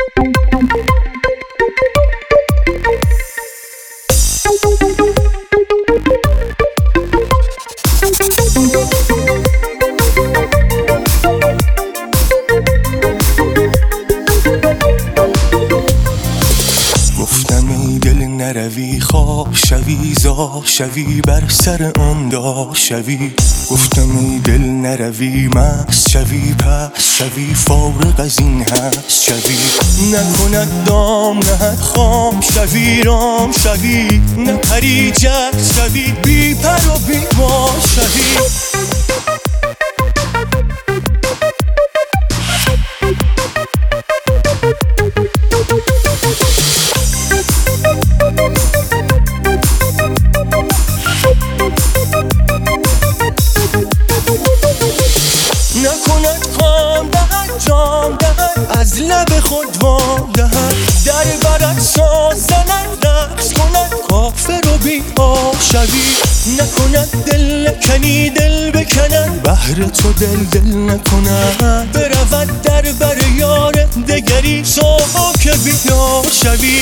نروی خواب شوی زار شوی بر سر آن دار شوی گفتم ای دل نروی مست شوی پس شوی فارغ از این هست شوی نکند دام نهد خام شوی رام شوی نپری جک شوی بی پر و بی بال شوی نکند خام دهد جام دهد از لب خود وام دهد در برد ساز زند رقص کند کافر و بی‌پا شوی نکند دل کنی دل بکند بهر تو دل نکند برود در بر یار دگری صبح که بیدار شوی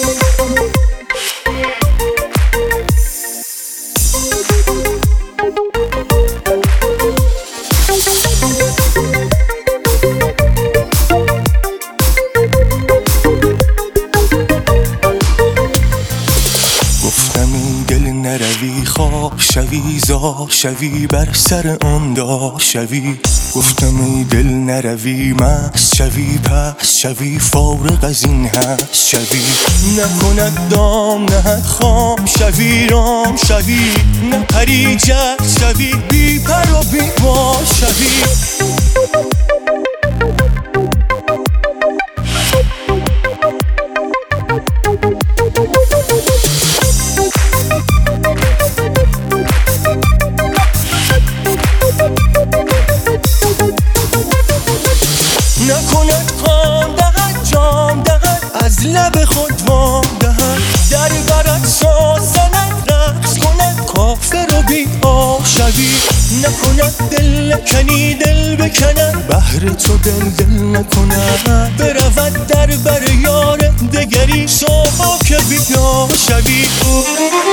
نروی خواب شوی زار شوی بر سر آن دار شوی گفتم ای دل نروی مست شوی پس شوی فارغ از این هست شوی نکند دام نهد خام شوی رام شوی نپری جک شوی بی پر و بی بال شوی نکند خام دهد جام دهد از لب خود وام دهد در برد ساز زند رقص کند کافر و بی‌پا شوی نکند دل کنی دل بکند بهر تو دل نکند برود در بر یار دگری صبح که بیدار شوی